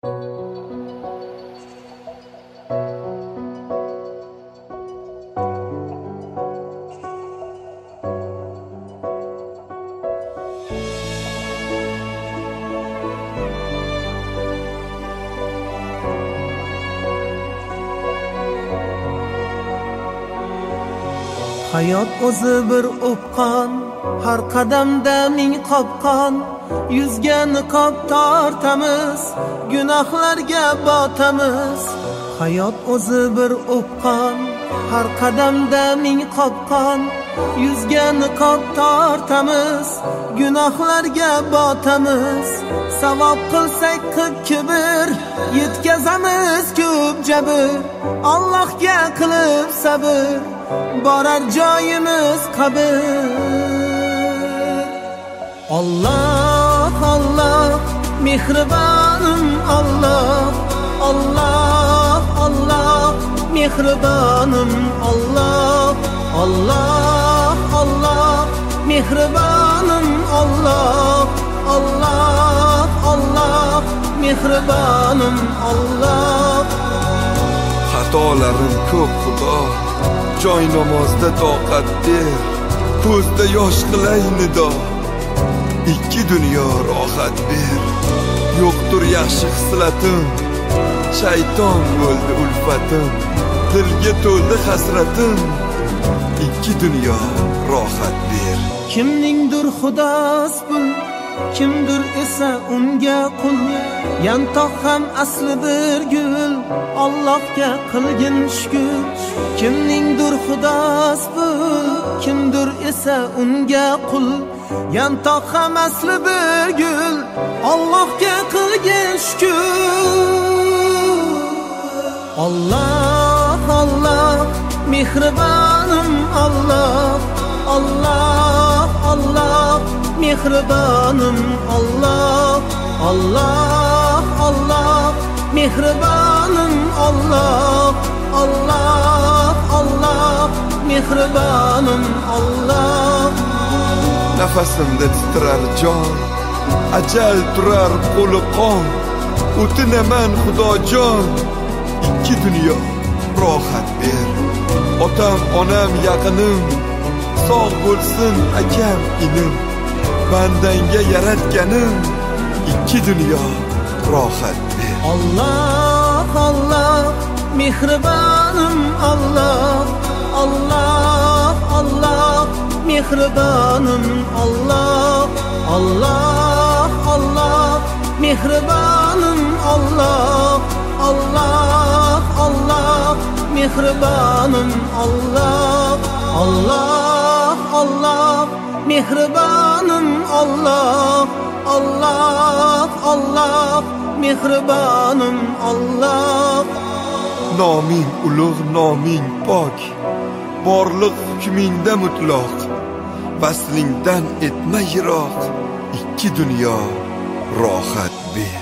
Hayot o'zi bir o'pqon, har qadamda ming qopqon. Yuzga niqob tortamiz, gunohlarga botamiz. Hayot o'zi bir o'pqon, har qadamda ming qopqon. Yuzga niqob tortamiz, gunohlarga botamiz. Savob qilsak qilib kibr, yetkazamiz ko'p jabr. Allohga qilib sabr, borar joyimiz qabr. Allah, Allah, mehribonim Allah. Allah, Allah, mehribonim Allah. Allah, Allah, mehribonim Allah. Allah, Allah, mehribonim Allah. Xatolarim ko'p Xudo, joy namozda toqat ber, ko'zda yosh qilay nido. Ikki dunyo rohat ber, yo'qdir yaxshi xislatim, shayton bo'ldi ulfatim, dilga to'ldi hasratim. Ikki dunyo rohat ber. Kimningdir xudos bul, kimdir esa unga qul. Yantoq ham asli bir gul, Allohga qilgin shukr. Kimningdir xudos bul, kimdir esa unga qul. Yantoq ham asli bir gul, Allohga qilgin shukr. Allah, Allah, mehribonim Allah. Allah, Allah, mehribonim Allah. Allah, Allah, mehribonim Allah. Allah, Allah, mehribonim Allah. Nafasimda titrar jon, ajal turar qo'li qon. O'tinaman Xudojon, ikki dunyo rohat ber. Otam, onam, yaqinim, sog' bo'lsin akam, inim. Bandanga yaratganim, ikki dunyo rohat ber. Allah, Allah, mehribonim Allah. Allah, Allah, mehribonim Allah. Allah, Allah, mehribonim Allah. Allah, Allah, mehribonim Allah. Allah, Allah, mehribonim Allah. Allah, Allah, mehribonim Allah. Noming ulug', noming pok, borliq hukmingda mutlaq. Vaslingdan etma yiroq, ikki dunyo rohat ber.